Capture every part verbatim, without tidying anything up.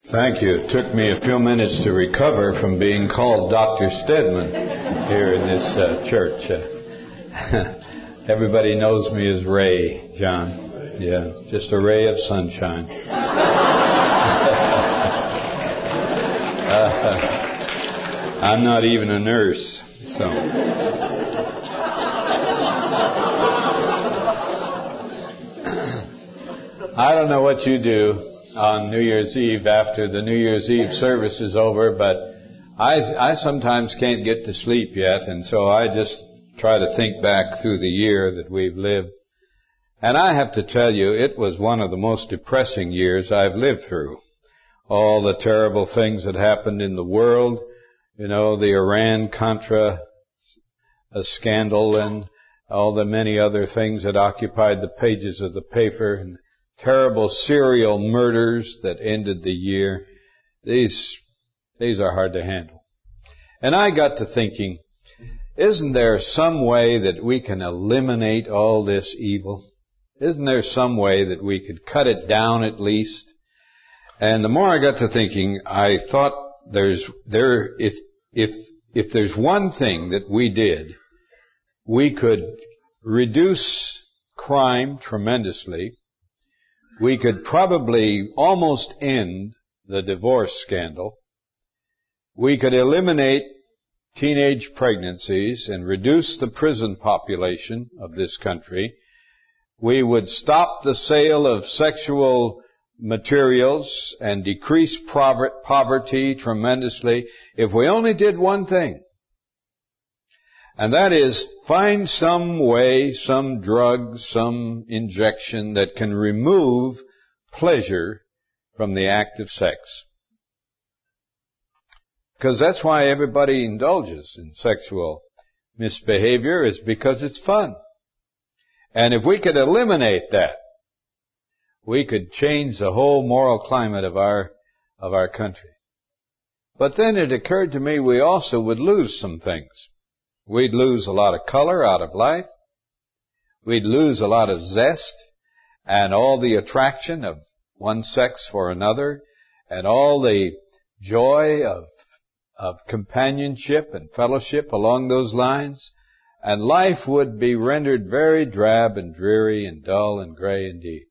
Thank you. It took me a few minutes to recover from being called Doctor Stedman here in this uh, church. Uh, everybody knows me as Ray, John. Yeah, just a ray of sunshine. uh, I'm not even a nurse, so. I don't know what you do on New Year's Eve after the New Year's Eve service is over, but I, I sometimes can't get to sleep yet, and so I just try to think back through the year that we've lived. And I have to tell you, it was one of the most depressing years I've lived through. All the terrible things that happened in the world, you know, the Iran-Contra scandal and all the many other things that occupied the pages of the paper, and terrible serial murders that ended the year. These, these are hard to handle. And I got to thinking, isn't there some way that we can eliminate all this evil? Isn't there some way that we could cut it down at least? And the more I got to thinking, I thought there's, there, if, if, if there's one thing that we did, we could reduce crime tremendously. We could probably almost end the divorce scandal. We could eliminate teenage pregnancies and reduce the prison population of this country. We would stop the sale of sexual materials and decrease poverty tremendously if we only did one thing. And that is find some way, some drug, some injection that can remove pleasure from the act of sex. Because that's why everybody indulges in sexual misbehavior, is because it's fun. And if we could eliminate that, we could change the whole moral climate of our, of our country. But then it occurred to me we also would lose some things. We'd lose a lot of color out of life. We'd lose a lot of zest and all the attraction of one sex for another and all the joy of, of companionship and fellowship along those lines. And life would be rendered very drab and dreary and dull and gray indeed.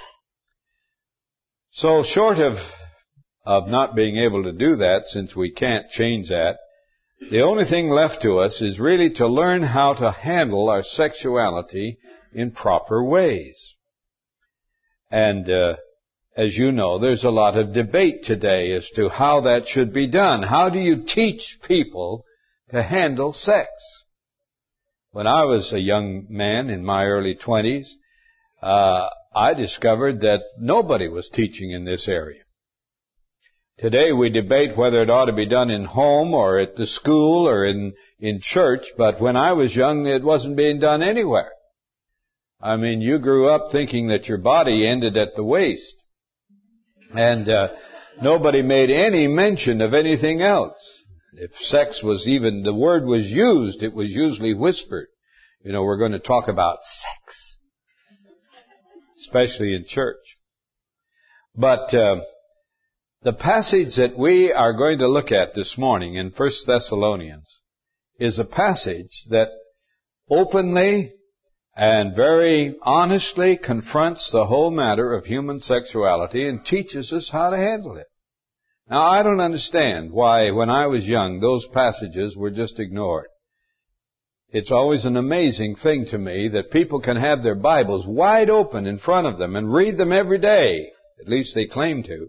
So short of, of not being able to do that, since we can't change that, the only thing left to us is really to learn how to handle our sexuality in proper ways. And uh, as you know, there's a lot of debate today as to how that should be done. How do you teach people to handle sex? When I was a young man in my early twenties, uh, I discovered that nobody was teaching in this area. Today we debate whether it ought to be done in home or at the school or in, in church, but when I was young it wasn't being done anywhere. I mean, you grew up thinking that your body ended at the waist. And uh, nobody made any mention of anything else. If sex was even, the word was used, it was usually whispered. You know, we're going to talk about sex. Especially in church. But uh, the passage that we are going to look at this morning in First Thessalonians is a passage that openly and very honestly confronts the whole matter of human sexuality and teaches us how to handle it. Now, I don't understand why, when I was young, those passages were just ignored. It's always an amazing thing to me that people can have their Bibles wide open in front of them and read them every day, at least they claim to,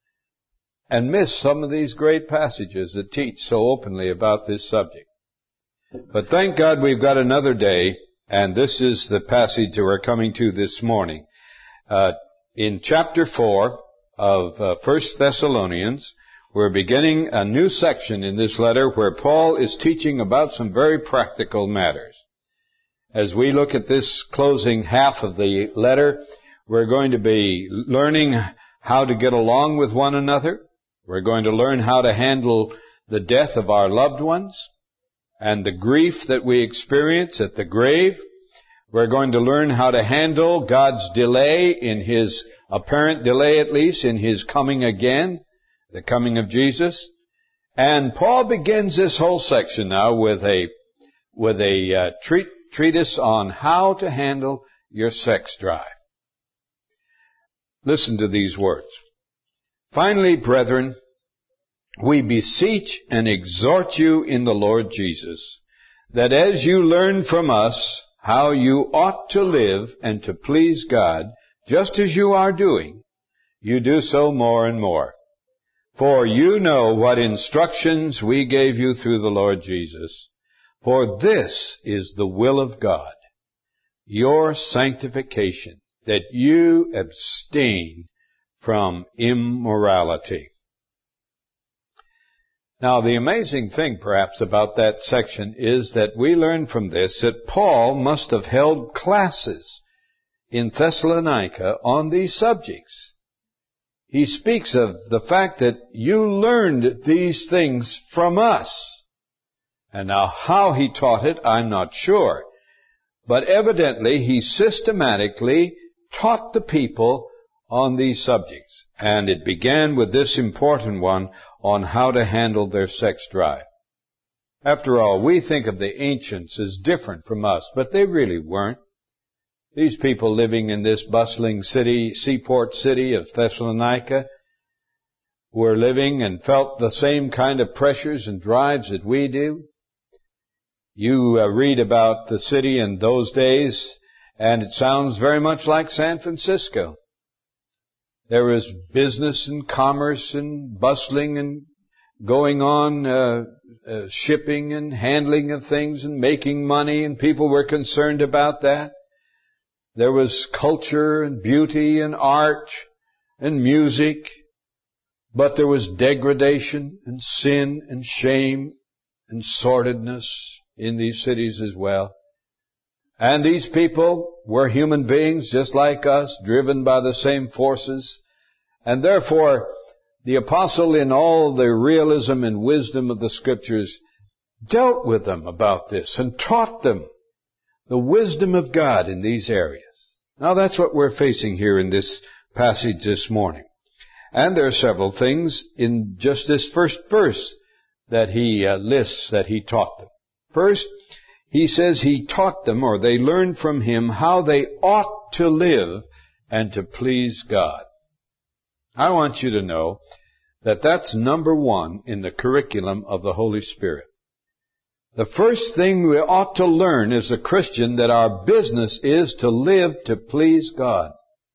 and miss some of these great passages that teach so openly about this subject. But thank God we've got another day, and this is the passage that we're coming to this morning. Uh, in chapter four of uh, First Thessalonians, we're beginning a new section in this letter where Paul is teaching about some very practical matters. As we look at this closing half of the letter, we're going to be learning how to get along with one another. We're going to learn how to handle the death of our loved ones and the grief that we experience at the grave. We're going to learn how to handle God's delay in His, apparent delay at least, in His coming again. the coming of Jesus. And Paul begins this whole section now with a with a uh, treat, treatise on how to handle your sex drive. Listen to these words. Finally, brethren, we beseech and exhort you in the Lord Jesus, that as you learn from us how you ought to live and to please God, just as you are doing, you do so more and more. For you know what instructions we gave you through the Lord Jesus. For this is the will of God, your sanctification, that you abstain from immorality. Now, the amazing thing, perhaps, about that section is that we learn from this that Paul must have held classes in Thessalonica on these subjects. He speaks of the fact that you learned these things from us. And now how he taught it, I'm not sure. But evidently he systematically taught the people on these subjects. And it began with this important one on how to handle their sex drive. After all, we think of the ancients as different from us, but they really weren't. These people living in this bustling city, seaport city of Thessalonica, were living and felt the same kind of pressures and drives that we do. You uh, read about the city in those days, and it sounds very much like San Francisco. There was business and commerce and bustling and going on, uh, uh, shipping and handling of things and making money, and people were concerned about that. There was culture and beauty and art and music, but there was degradation and sin and shame and sordidness in these cities as well. And these people were human beings just like us, driven by the same forces. And therefore, the apostle, in all the realism and wisdom of the Scriptures, dealt with them about this and taught them the wisdom of God in these areas. Now that's what we're facing here in this passage this morning. And there are several things in just this first verse that he uh, lists that he taught them. First, he says he taught them, or they learned from him, how they ought to live and to please God. I want you to know that that's number one in the curriculum of the Holy Spirit. The first thing we ought to learn as a Christian, that our business is to live to please God.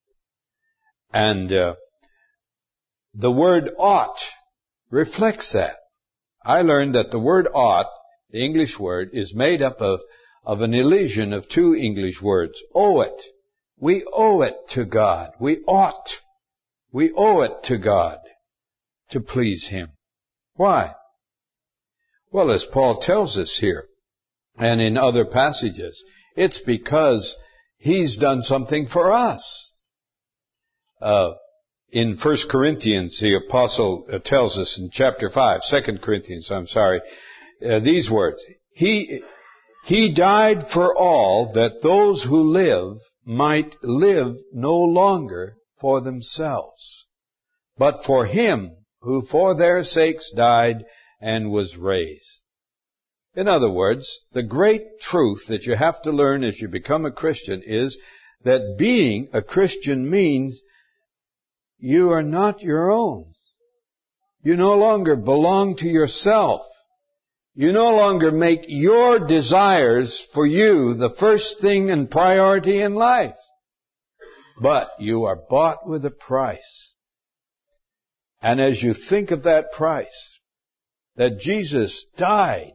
And uh, the word ought reflects that. I learned that the word ought, the English word, is made up of, of an elision of two English words. Owe it. We owe it to God. We ought. We owe it to God to please Him. Why? Well, as Paul tells us here, and in other passages, it's because He's done something for us. Uh, in First Corinthians, the apostle uh, tells us in chapter five, Second Corinthians, I'm sorry, uh, these words. He, he died for all, that those who live might live no longer for themselves, but for Him who for their sakes died and was raised. In other words, the great truth that you have to learn as you become a Christian is that being a Christian means you are not your own. You no longer belong to yourself. You no longer make your desires for you the first thing and priority in life. But you are bought with a price. And as you think of that price, that Jesus died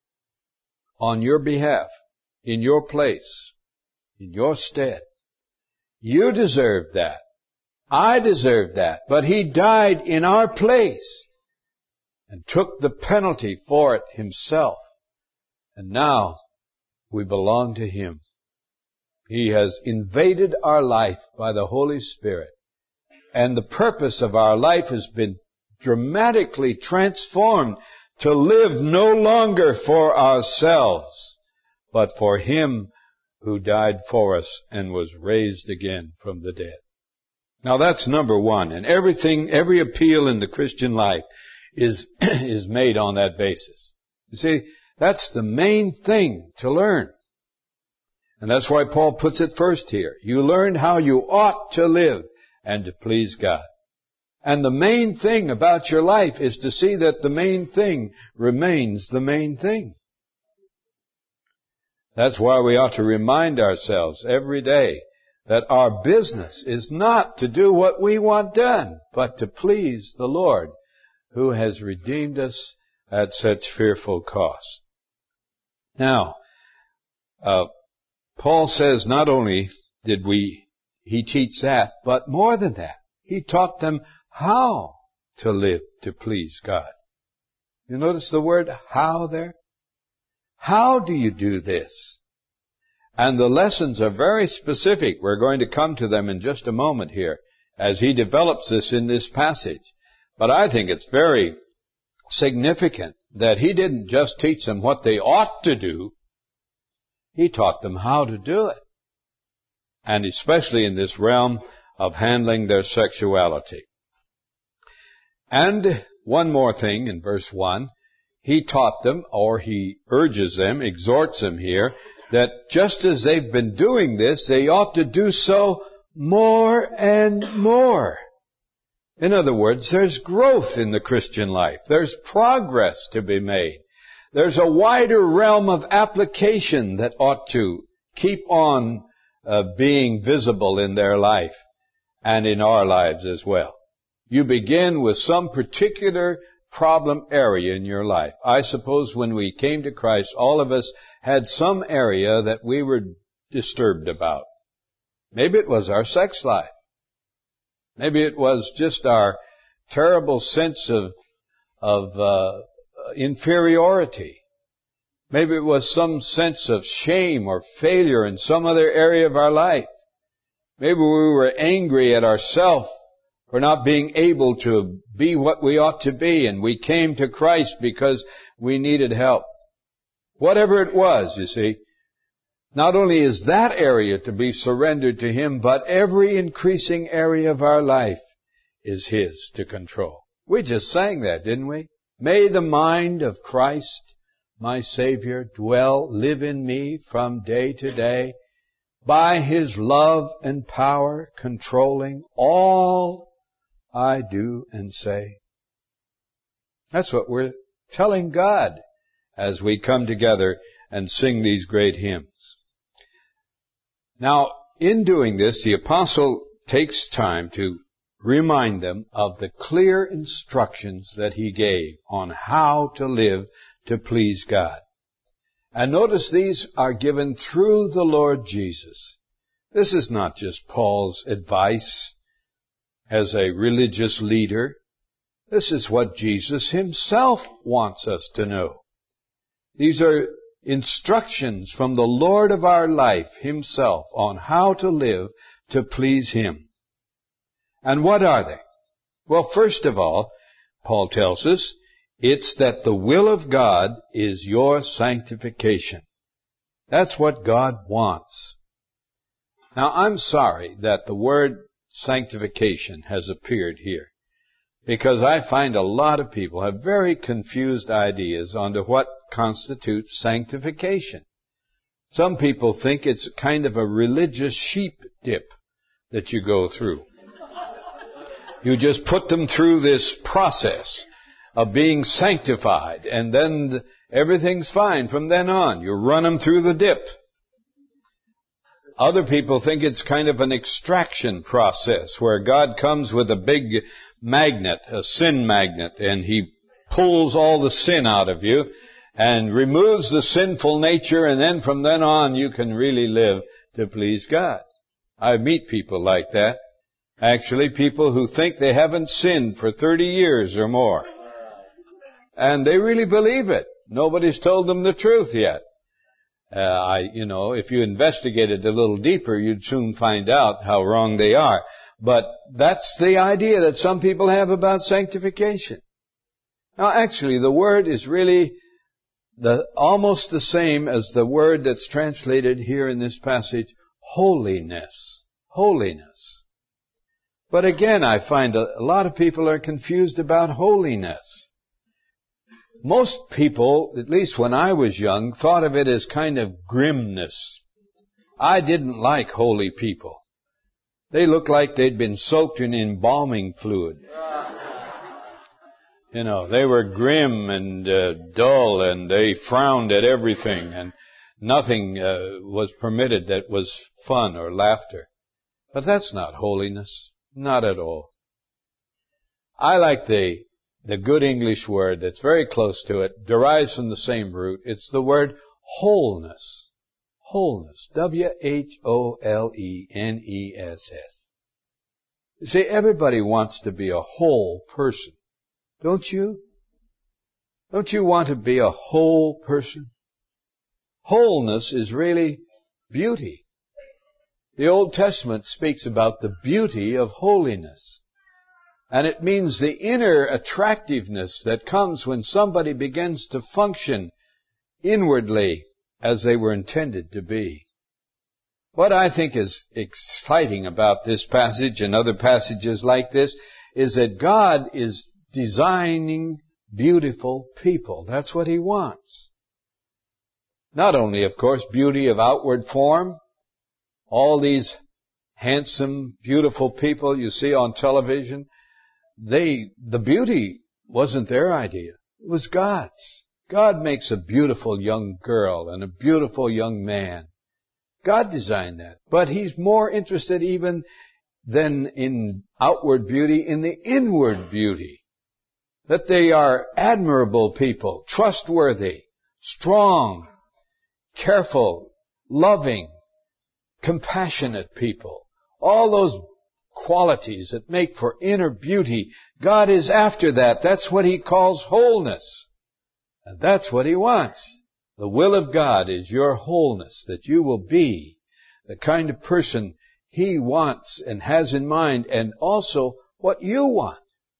on your behalf, in your place, in your stead. You deserve that. I deserve that. But He died in our place and took the penalty for it Himself. And now we belong to Him. He has invaded our life by the Holy Spirit. And the purpose of our life has been dramatically transformed to live no longer for ourselves, but for Him who died for us and was raised again from the dead. Now that's number one. And everything, every appeal in the Christian life is, is made on that basis. You see, that's the main thing to learn. And that's why Paul puts it first here. You learn how you ought to live and to please God. And the main thing about your life is to see that the main thing remains the main thing. That's why we ought to remind ourselves every day that our business is not to do what we want done, but to please the Lord, who has redeemed us at such fearful cost. Now, uh, Paul says not only did we, he teach that, but more than that, he taught them how to live to please God. You notice the word how there? How do you do this? And the lessons are very specific. We're going to come to them in just a moment here as he develops this in this passage. But I think it's very significant that he didn't just teach them what they ought to do. He taught them how to do it. And especially in this realm of handling their sexuality. And one more thing in verse one. He taught them, or he urges them, exhorts them here, that just as they've been doing this, they ought to do so more and more. In other words, there's growth in the Christian life. There's progress to be made. There's a wider realm of application that ought to keep on uh, being visible in their life and in our lives as well. You begin with some particular problem area in your life. I suppose when we came to Christ, all of us had some area that we were disturbed about. Maybe it was our sex life. Maybe it was just our terrible sense of, of uh, inferiority. Maybe it was some sense of shame or failure in some other area of our life. Maybe we were angry at ourselves for not being able to be what we ought to be, and we came to Christ because we needed help. Whatever it was, you see, not only is that area to be surrendered to Him, but every increasing area of our life is His to control. We just sang that, didn't we? May the mind of Christ, my Savior, dwell, live in me from day to day, by His love and power controlling all I do and say. That's what we're telling God as we come together and sing these great hymns. Now, in doing this, the apostle takes time to remind them of the clear instructions that he gave on how to live to please God. And notice these are given through the Lord Jesus. This is not just Paul's advice as a religious leader. This is what Jesus Himself wants us to know. These are instructions from the Lord of our life Himself on how to live to please Him. And what are they? Well, first of all, Paul tells us, it's that the will of God is your sanctification. That's what God wants. Now, I'm sorry that the word sanctification has appeared here, because I find a lot of people have very confused ideas on to what constitutes sanctification. Some people think it's kind of a religious sheep dip that you go through. You just put them through this process of being sanctified, and then everything's fine from then on. You run them through the dip. Other people think it's kind of an extraction process where God comes with a big magnet, a sin magnet, and He pulls all the sin out of you and removes the sinful nature, and then from then on you can really live to please God. I meet people like that. Actually, people who think they haven't sinned for thirty years or more. And they really believe it. Nobody's told them the truth yet. Uh, I, you know, if you investigated a little deeper, you'd soon find out how wrong they are. But that's the idea that some people have about sanctification. Now, actually, the word is really the almost the same as the word that's translated here in this passage, holiness. Holiness. But again, I find a, a lot of people are confused about holiness. Most people, at least when I was young, thought of it as kind of grimness. I didn't like holy people. They looked like they'd been soaked in embalming fluid. You know, they were grim and uh, dull, and they frowned at everything, and nothing uh, was permitted that was fun or laughter. But that's not holiness. Not at all. I like the the good English word that's very close to it, derives from the same root. It's the word wholeness. Wholeness. W H O L E N E S S. You see, everybody wants to be a whole person. Don't you? Don't you want to be a whole person? Wholeness is really beauty. The Old Testament speaks about the beauty of holiness. And it means the inner attractiveness that comes when somebody begins to function inwardly as they were intended to be. What I think is exciting about this passage and other passages like this is that God is designing beautiful people. That's what He wants. Not only, of course, beauty of outward form. All these handsome, beautiful people you see on television, they, the beauty wasn't their idea. It was God's. God makes a beautiful young girl and a beautiful young man. God designed that. But He's more interested even than in outward beauty, in the inward beauty. That they are admirable people, trustworthy, strong, careful, loving, compassionate people. All those qualities that make for inner beauty. God is after that. That's what He calls wholeness. And that's what He wants. The will of God is your wholeness, that you will be the kind of person He wants and has in mind, and also what you want.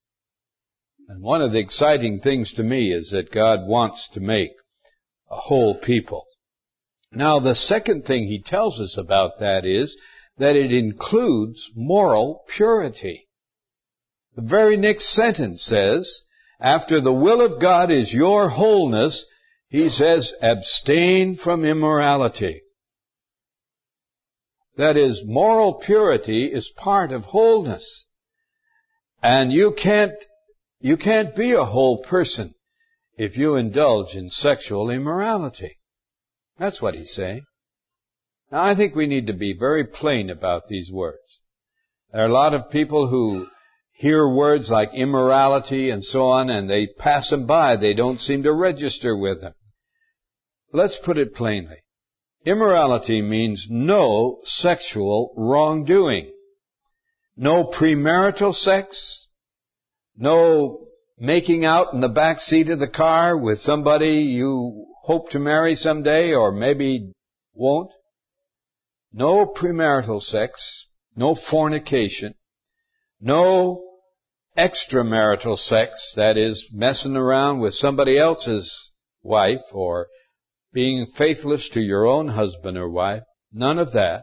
And one of the exciting things to me is that God wants to make a whole people. Now, the second thing He tells us about that is that it includes moral purity. The very next sentence says, after the will of God is your wholeness, He says, abstain from immorality. That is, moral purity is part of wholeness. And you can't, you can't be a whole person if you indulge in sexual immorality. That's what He's saying. Now, I think we need to be very plain about these words. There are a lot of people who hear words like immorality and so on, and they pass them by. They don't seem to register with them. Let's put it plainly. Immorality means no sexual wrongdoing. No premarital sex. No making out in the back seat of the car with somebody you hope to marry someday or maybe won't. No premarital sex, no fornication, no extramarital sex, that is, messing around with somebody else's wife or being faithless to your own husband or wife. None of that.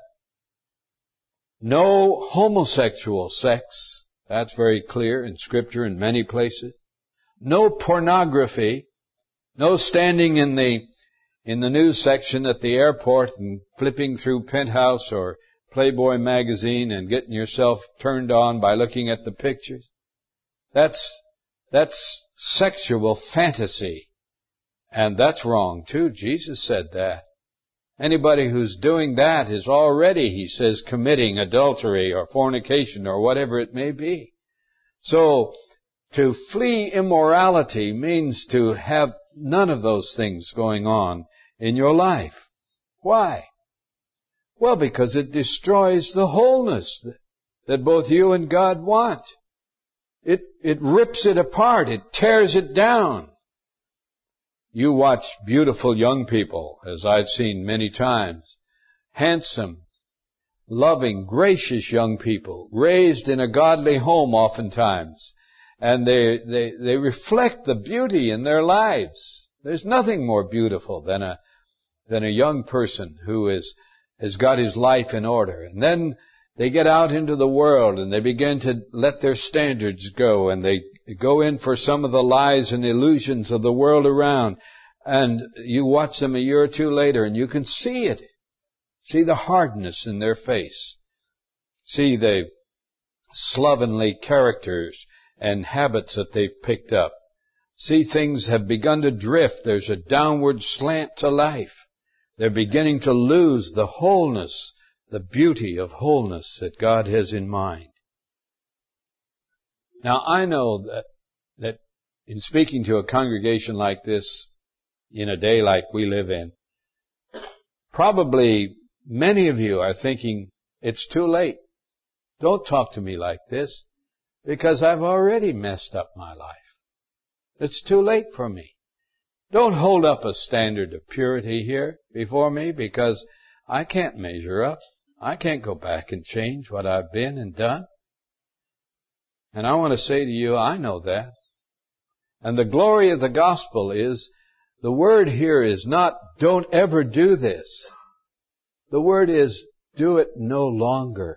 No homosexual sex. That's very clear in Scripture in many places. No pornography. No standing in the in the news section at the airport and flipping through Penthouse or Playboy magazine and getting yourself turned on by looking at the pictures. That's that's sexual fantasy. And that's wrong too. Jesus said that. Anybody who's doing that is already, He says, committing adultery or fornication or whatever it may be. So, to flee immorality means to have none of those things going on in your life. Why? Well, because it destroys the wholeness that both you and God want. It, it rips it apart. It tears it down. You watch beautiful young people, as I've seen many times, handsome, loving, gracious young people, raised in a godly home oftentimes, and they, they, they reflect the beauty in their lives. There's nothing more beautiful than a, than a young person who is, has got his life in order. And then they get out into the world and they begin to let their standards go, and they go in for some of the lies and illusions of the world around. And you watch them a year or two later and you can see it. See the hardness in their face. See the slovenly characters and habits that they've picked up. See things have begun to drift. There's a downward slant to life. They're beginning to lose the wholeness, the beauty of wholeness that God has in mind. Now, I know that, that in speaking to a congregation like this, in a day like we live in, probably many of you are thinking, it's too late. Don't talk to me like this, because I've already messed up my life. It's too late for me. Don't hold up a standard of purity here before me, because I can't measure up. I can't go back and change what I've been and done. And I want to say to you, I know that. And the glory of the gospel is, the word here is not, don't ever do this. The word is, do it no longer.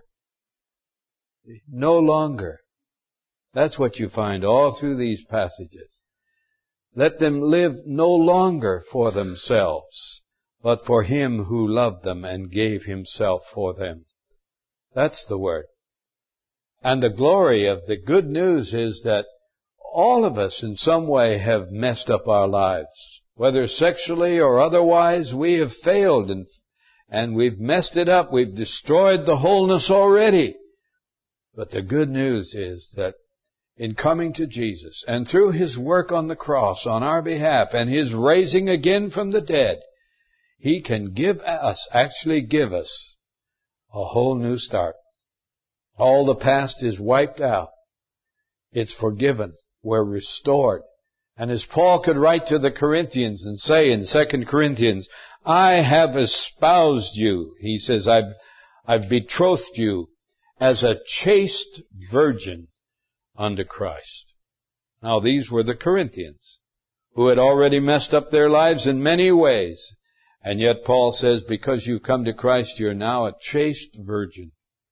No longer. That's what you find all through these passages. Let them live no longer for themselves, but for Him who loved them and gave Himself for them. That's the word. And the glory of the good news is that all of us in some way have messed up our lives. Whether sexually or otherwise, we have failed and, and we've messed it up. We've destroyed the wholeness already. But the good news is that in coming to Jesus and through His work on the cross on our behalf and His raising again from the dead, He can give us, actually give us, a whole new start. All the past is wiped out. It's forgiven. We're restored. And as Paul could write to the Corinthians and say in Second Corinthians, I have espoused you. He says, I've, I've betrothed you as a chaste virgin unto Christ. Now these were the Corinthians who had already messed up their lives in many ways. And yet Paul says, because you've come to Christ, you're now a chaste virgin.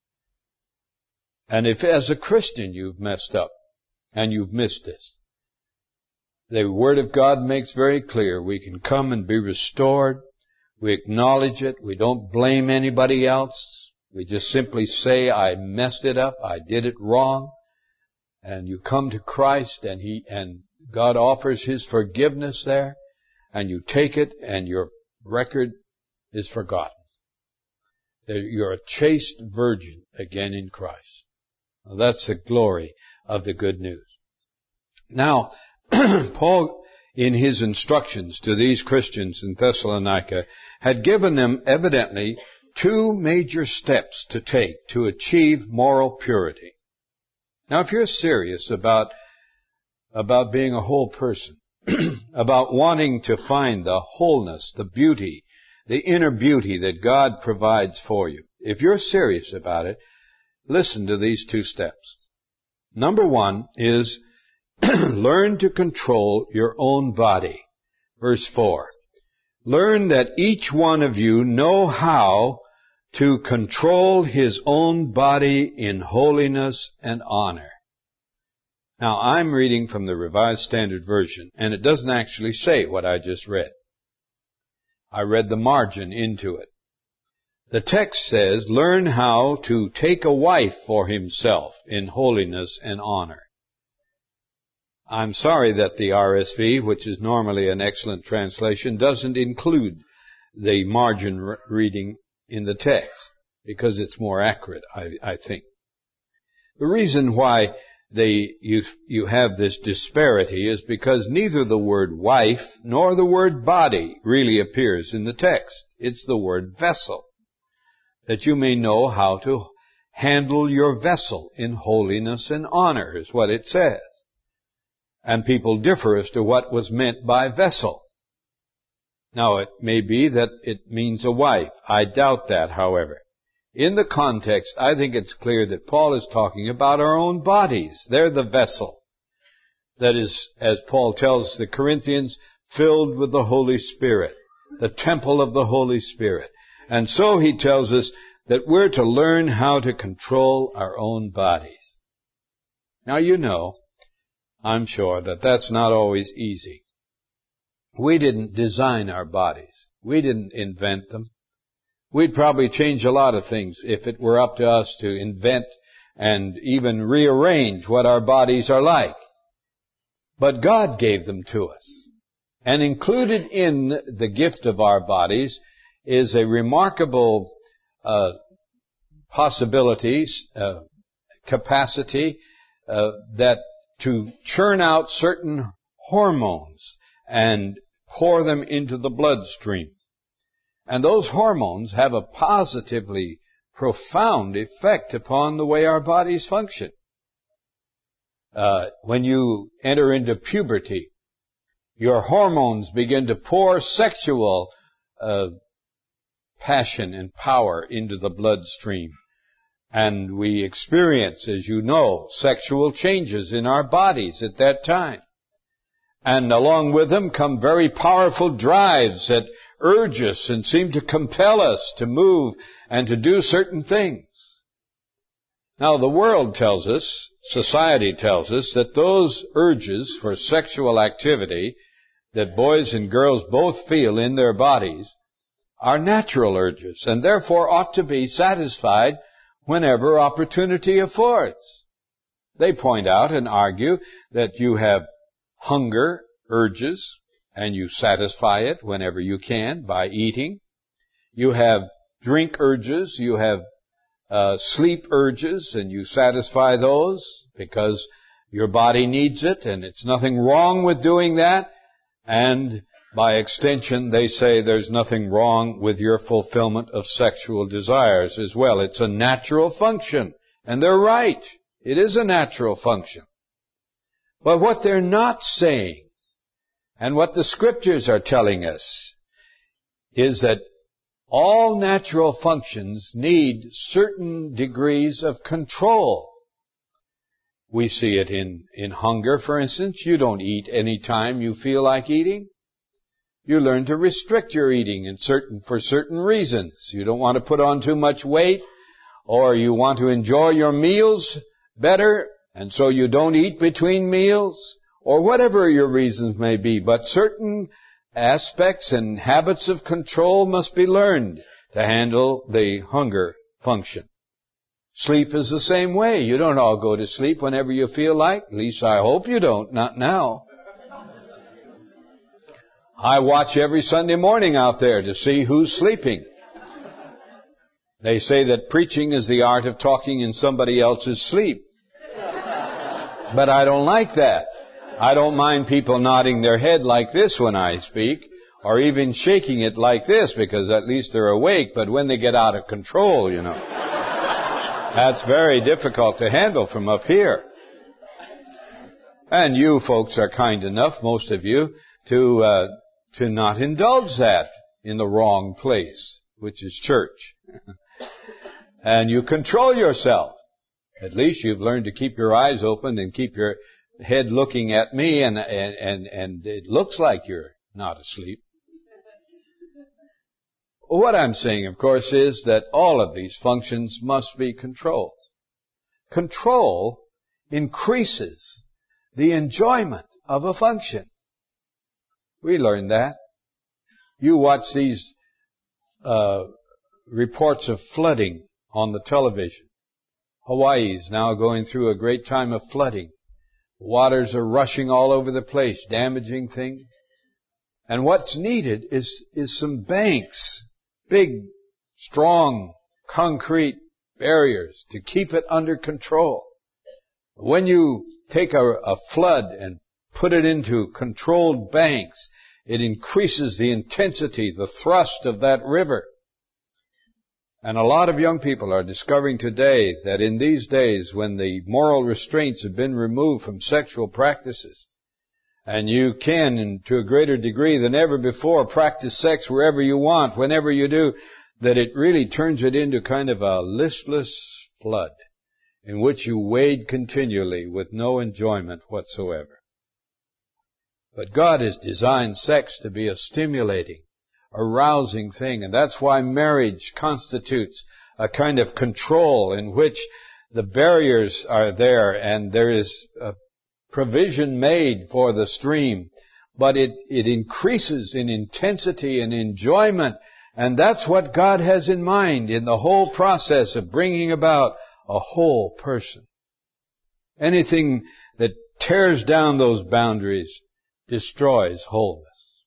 And if as a Christian you've messed up and you've missed this, the Word of God makes very clear we can come and be restored. We acknowledge it. We don't blame anybody else. We just simply say, I messed it up. I did it wrong. And you come to Christ and He, and God offers His forgiveness there. And you take it and your record is forgotten. You're a chaste virgin again in Christ. Now, that's the glory of the good news. Now, Paul, in his instructions to these Christians in Thessalonica, had given them evidently two major steps to take to achieve moral purity. Now, if you're serious about, about being a whole person, about wanting to find the wholeness, the beauty, the inner beauty that God provides for you, if you're serious about it, listen to these two steps. Number one is learn to control your own body. Verse four. Learn that each one of you know how to control his own body in holiness and honor. Now, I'm reading from the Revised Standard Version, and it doesn't actually say what I just read. I read the margin into it. The text says, learn how to take a wife for himself in holiness and honor. I'm sorry that the R S V, which is normally an excellent translation, doesn't include the margin re- reading in the text, because it's more accurate, I, I think. The reason why they, you, you have this disparity is because neither the word wife nor the word body really appears in the text. It's the word vessel. That you may know how to handle your vessel in holiness and honor, is what it says. And people differ as to what was meant by vessel. Now, it may be that it means a wife. I doubt that, however. In the context, I think it's clear that Paul is talking about our own bodies. They're the vessel. That is, as Paul tells the Corinthians, filled with the Holy Spirit, the temple of the Holy Spirit. And so he tells us that we're to learn how to control our own bodies. Now you know, I'm sure, that that's not always easy. We didn't design our bodies. We didn't invent them. We'd probably change a lot of things if it were up to us to invent and even rearrange what our bodies are like. But God gave them to us. And included in the gift of our bodies is a remarkable uh, possibility, uh, capacity uh, that to churn out certain hormones and pour them into the bloodstream. And those hormones have a positively profound effect upon the way our bodies function. Uh, when you enter into puberty, your hormones begin to pour sexual uh, passion and power into the bloodstream. And we experience, as you know, sexual changes in our bodies at that time. And along with them come very powerful drives that urge us and seem to compel us to move and to do certain things. Now, the world tells us, society tells us, that those urges for sexual activity that boys and girls both feel in their bodies are natural urges and therefore ought to be satisfied whenever opportunity affords. They point out and argue that you have hunger urges and you satisfy it whenever you can by eating. You have drink urges, you have uh, sleep urges, and you satisfy those because your body needs it, and it's nothing wrong with doing that. And by extension, they say there's nothing wrong with your fulfillment of sexual desires as well. It's a natural function, and they're right. It is a natural function. But what they're not saying, and what the Scriptures are telling us, is that all natural functions need certain degrees of control. We see it in, in hunger, for instance. You don't eat any time you feel like eating. You learn to restrict your eating in certain, for certain reasons. You don't want to put on too much weight, or you want to enjoy your meals better, and so you don't eat between meals, or whatever your reasons may be. But certain aspects and habits of control must be learned to handle the hunger function. Sleep is the same way. You don't all go to sleep whenever you feel like. At least I hope you don't. Not now. I watch every Sunday morning out there to see who's sleeping. They say that preaching is the art of talking in somebody else's sleep. But I don't like that. I don't mind people nodding their head like this when I speak, or even shaking it like this, because at least they're awake. But when they get out of control, you know, that's very difficult to handle from up here. And you folks are kind enough, most of you, to uh, to not indulge that in the wrong place, which is church. And you control yourself. At least you've learned to keep your eyes open and keep your head looking at me, and, and, and, and it looks like you're not asleep. What I'm saying, of course, is that all of these functions must be controlled. Control increases the enjoyment of a function. We learned that. You watch these uh, reports of flooding on the television. Hawaii is now going through a great time of flooding. Waters are rushing all over the place, damaging things. And what's needed is, is some banks, big, strong, concrete barriers to keep it under control. When you take a, a flood and put it into controlled banks, it increases the intensity, the thrust of that river. And a lot of young people are discovering today that in these days when the moral restraints have been removed from sexual practices, and you can, and to a greater degree than ever before, practice sex wherever you want, whenever you do, that it really turns it into kind of a listless flood in which you wade continually with no enjoyment whatsoever. But God has designed sex to be a stimulating, arousing thing, and that's why marriage constitutes a kind of control in which the barriers are there and there is a provision made for the stream, but it, it increases in intensity and enjoyment. And that's what God has in mind in the whole process of bringing about a whole person. Anything that tears down those boundaries destroys wholeness.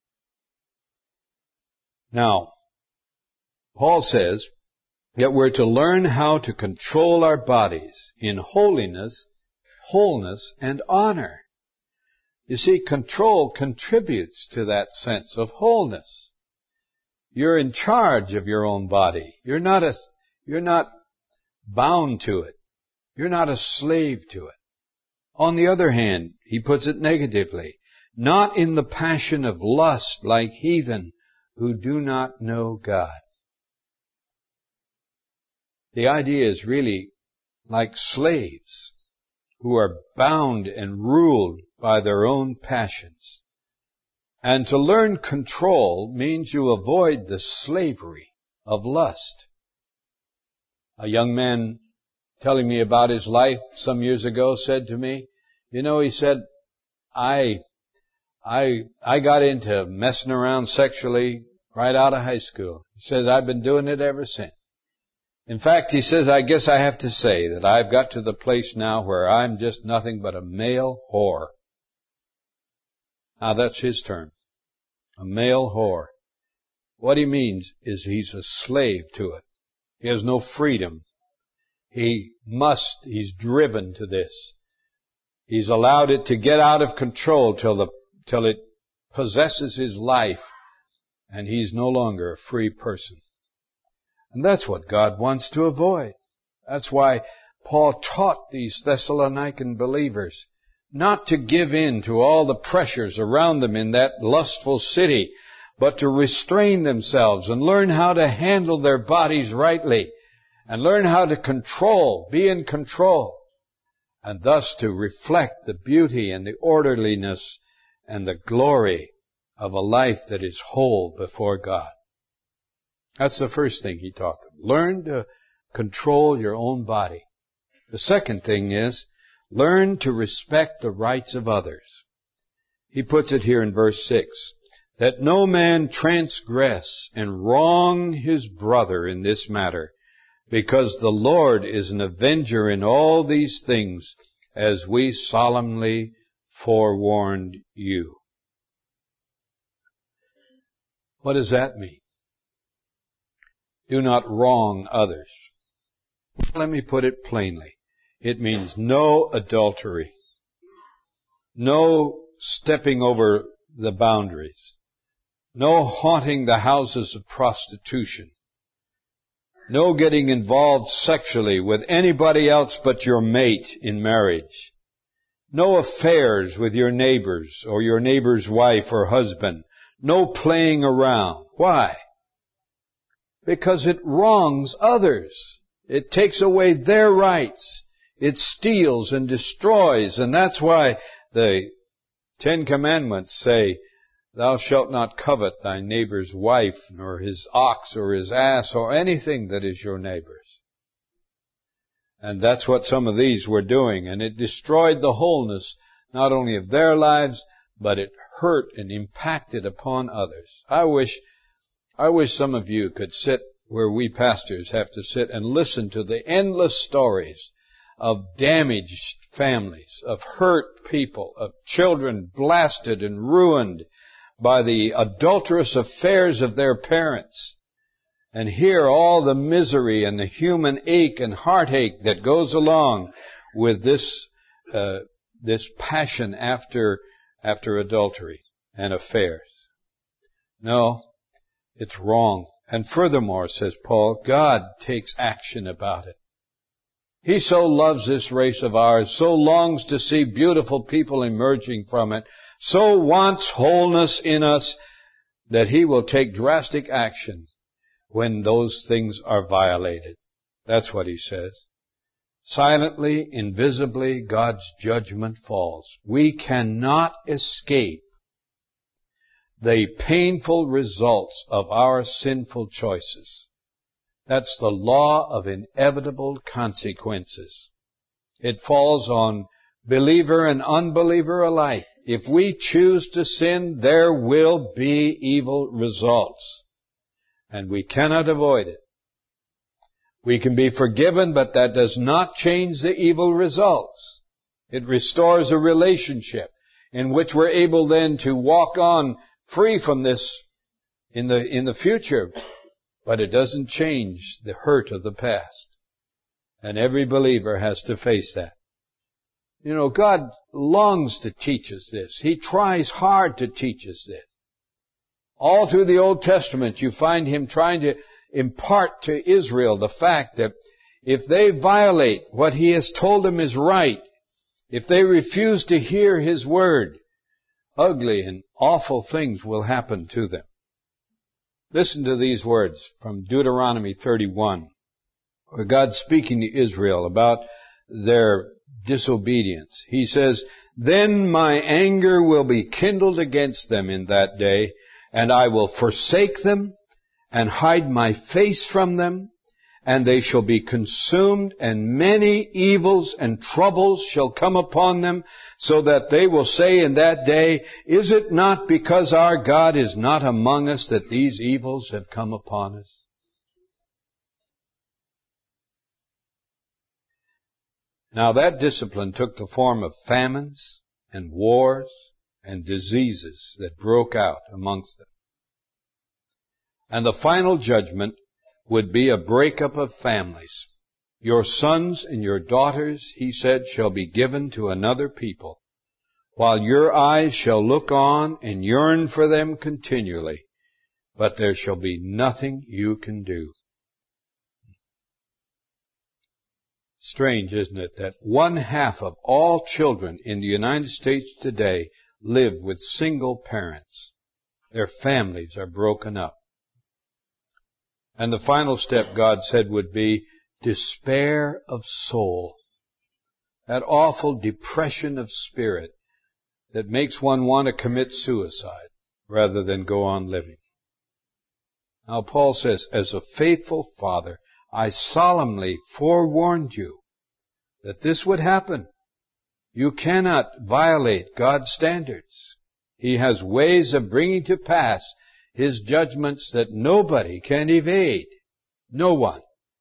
Now, Paul says that we're to learn how to control our bodies in holiness, wholeness, and honor. You see, control contributes to that sense of wholeness. You're in charge of your own body. You're not a, you're not bound to it. You're not a slave to it. On the other hand, he puts it negatively, not in the passion of lust like heathen who do not know God. The idea is really like slaves who are bound and ruled by their own passions. And to learn control means you avoid the slavery of lust. A young man telling me about his life some years ago said to me, you know, he said, I, I, I got into messing around sexually right out of high school. He says, I've been doing it ever since. In fact, he says, I guess I have to say that I've got to the place now where I'm just nothing but a male whore. Now that's his term. A male whore. What he means is he's a slave to it. He has no freedom. He must, he's driven to this. He's allowed it to get out of control till the, till it possesses his life, and he's no longer a free person. And that's what God wants to avoid. That's why Paul taught these Thessalonican believers not to give in to all the pressures around them in that lustful city, but to restrain themselves and learn how to handle their bodies rightly and learn how to control, be in control, and thus to reflect the beauty and the orderliness and the glory of a life that is whole before God. That's the first thing he taught them. Learn to control your own body. The second thing is, learn to respect the rights of others. He puts it here in verse six, that no man transgress and wrong his brother in this matter, because the Lord is an avenger in all these things, as we solemnly forewarned you. What does that mean? Do not wrong others. Let me put it plainly. It means no adultery, no stepping over the boundaries, no haunting the houses of prostitution, no getting involved sexually with anybody else but your mate in marriage, no affairs with your neighbors or your neighbor's wife or husband, no playing around. Why? Because it wrongs others. It takes away their rights. It steals and destroys. And that's why the Ten Commandments say, thou shalt not covet thy neighbor's wife, nor his ox or his ass, or anything that is your neighbor's. And that's what some of these were doing. And it destroyed the wholeness, not only of their lives, but it hurt and impacted upon others. I wish I wish some of you could sit where we pastors have to sit and listen to the endless stories of damaged families, of hurt people, of children blasted and ruined by the adulterous affairs of their parents, and hear all the misery and the human ache and heartache that goes along with this uh, this passion after after adultery and affairs. No. It's wrong. And furthermore, says Paul, God takes action about it. He so loves this race of ours, so longs to see beautiful people emerging from it, so wants wholeness in us, that He will take drastic action when those things are violated. That's what He says. Silently, invisibly, God's judgment falls. We cannot escape the painful results of our sinful choices. That's the law of inevitable consequences. It falls on believer and unbeliever alike. If we choose to sin, there will be evil results. And we cannot avoid it. We can be forgiven, but that does not change the evil results. It restores a relationship in which we're able then to walk on free from this in the, in the future. But it doesn't change the hurt of the past. And every believer has to face that. You know, God longs to teach us this. He tries hard to teach us this. All through the Old Testament, you find Him trying to impart to Israel the fact that if they violate what He has told them is right, if they refuse to hear His word, ugly and awful things will happen to them. Listen to these words from Deuteronomy thirty-one, where God's speaking to Israel about their disobedience. He says, "Then my anger will be kindled against them in that day, and I will forsake them and hide my face from them, and they shall be consumed, and many evils and troubles shall come upon them, so that they will say in that day, is it not because our God is not among us that these evils have come upon us?" Now that discipline took the form of famines and wars and diseases that broke out amongst them. And the final judgment would be a breakup of families. Your sons and your daughters, He said, shall be given to another people, while your eyes shall look on and yearn for them continually, but there shall be nothing you can do. Strange, isn't it, that one half of all children in the United States today live with single parents. Their families are broken up. And the final step, God said, would be despair of soul. That awful depression of spirit that makes one want to commit suicide rather than go on living. Now Paul says, as a faithful father, I solemnly forewarned you that this would happen. You cannot violate God's standards. He has ways of bringing to pass His judgments that nobody can evade. No one.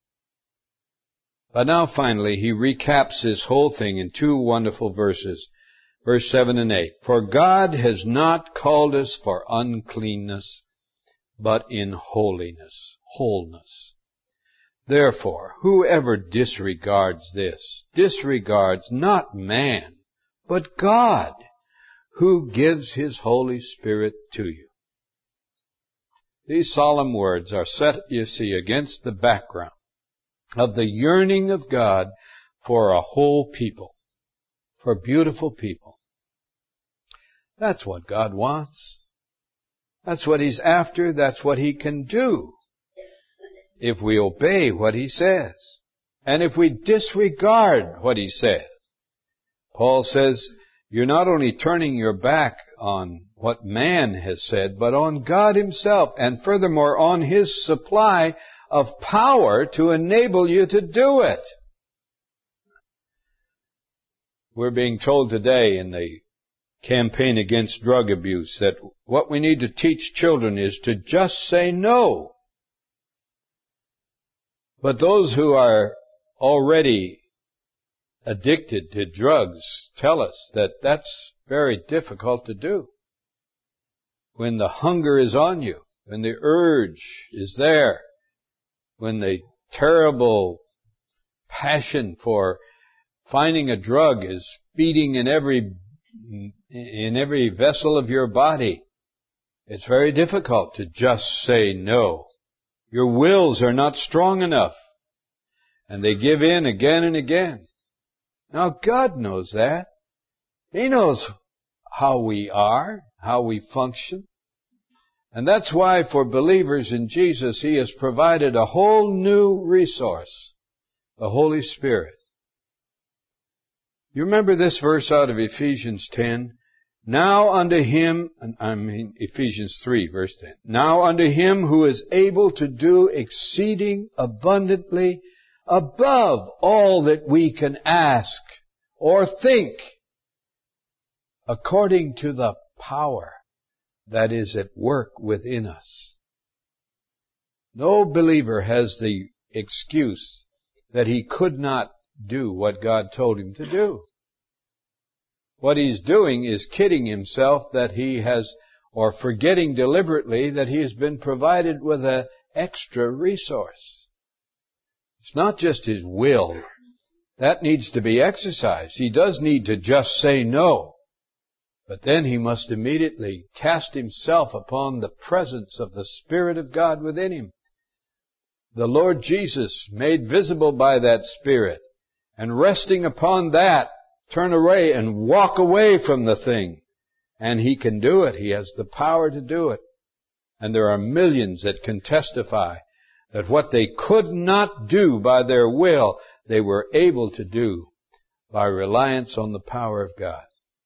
But now finally he recaps this whole thing in two wonderful verses. Verse seven and eight. For God has not called us for uncleanness, but in holiness, wholeness. Therefore, whoever disregards this, disregards not man, but God, who gives His Holy Spirit to you. These solemn words are set, you see, against the background of the yearning of God for a whole people, for beautiful people. That's what God wants. That's what He's after. That's what He can do if we obey what He says. And if we disregard what He says. Paul says, you're not only turning your back on what man has said, but on God Himself, and furthermore on His supply of power to enable you to do it. We're being told today in the campaign against drug abuse that what we need to teach children is to just say no. But those who are already addicted to drugs tell us that that's very difficult to do. When the hunger is on you, when the urge is there, when the terrible passion for finding a drug is beating in every in every vessel of your body, it's very difficult to just say no. Your wills are not strong enough, and they give in again and again. Now God knows that. He knows how we are, how we function. And that's why for believers in Jesus, He has provided a whole new resource, the Holy Spirit. You remember this verse out of Ephesians ten? Now unto him, I mean Ephesians three, verse ten. Now unto him who is able to do exceeding abundantly above all that we can ask or think, according to the power that is at work within us. No believer has the excuse that he could not do what God told him to do. What he's doing is kidding himself that he has, or forgetting deliberately that he has been provided with an extra resource. It's not just his will. That needs to be exercised. He does need to just say no. But then he must immediately cast himself upon the presence of the Spirit of God within him. The Lord Jesus made visible by that Spirit, and resting upon that, turn away and walk away from the thing. And he can do it. He has the power to do it. And there are millions that can testify that what they could not do by their will, they were able to do by reliance on the power of God.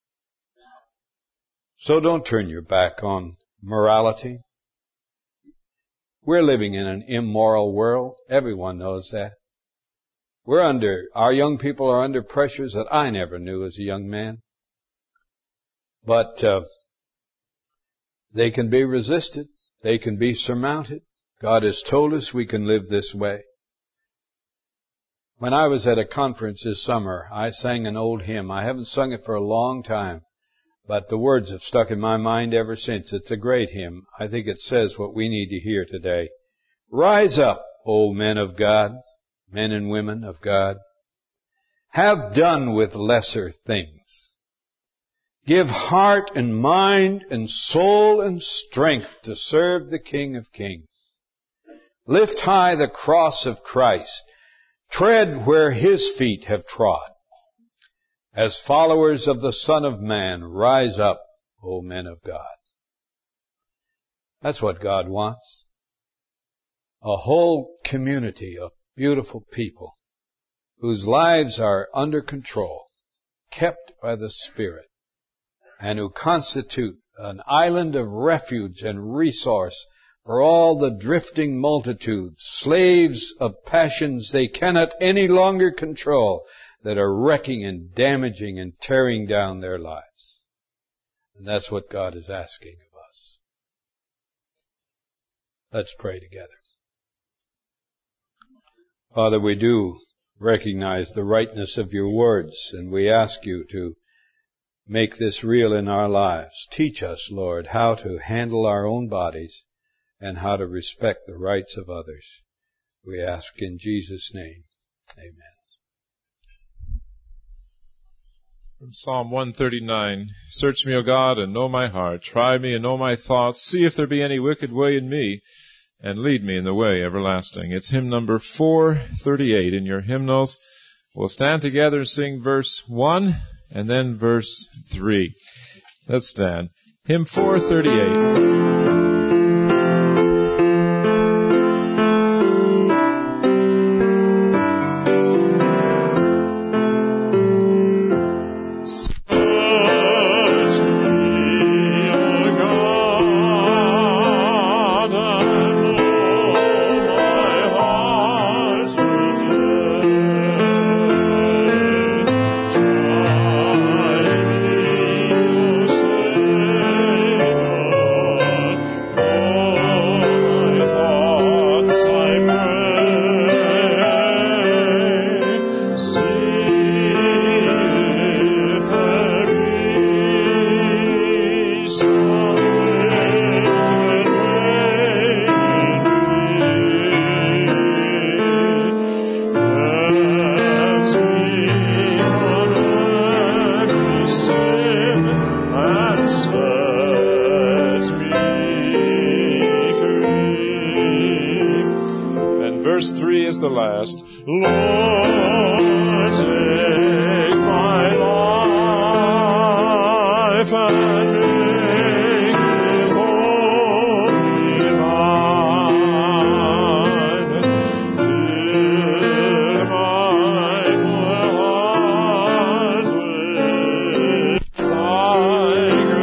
So don't turn your back on morality. We're living in an immoral world. Everyone knows that. We're under, our young people are under pressures that I never knew as a young man. But uh, they can be resisted. They can be surmounted. God has told us we can live this way. When I was at a conference this summer, I sang an old hymn. I haven't sung it for a long time, but the words have stuck in my mind ever since. It's a great hymn. I think it says what we need to hear today. Rise up, O men of God, men and women of God. Have done with lesser things. Give heart and mind and soul and strength to serve the King of Kings. Lift high the cross of Christ. Tread where His feet have trod. As followers of the Son of Man, rise up, O men of God. That's what God wants. A whole community of beautiful people whose lives are under control, kept by the Spirit, and who constitute an island of refuge and resource for all the drifting multitudes, slaves of passions they cannot any longer control, that are wrecking and damaging and tearing down their lives. And that's what God is asking of us. Let's pray together. Father, we do recognize the rightness of your words, and we ask you to make this real in our lives. Teach us, Lord, how to handle our own bodies and how to respect the rights of others. We ask in Jesus' name. Amen. From Psalm one thirty-nine, Search me, O God, and know my heart. Try me and know my thoughts. See if there be any wicked way in me, and lead me in the way everlasting. It's hymn number four thirty-eight in your hymnals. We'll stand together and sing verse one and then verse three. Let's stand. Hymn four thirty-eight. Verse three is the last. Lord, take my life and make it wholly thine. Fill my heart with thy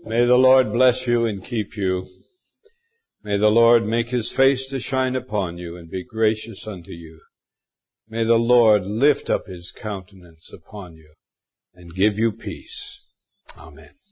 May the Lord bless you and keep you. May the Lord make his face to shine upon you and be gracious unto you. May the Lord lift up his countenance upon you and give you peace. Amen.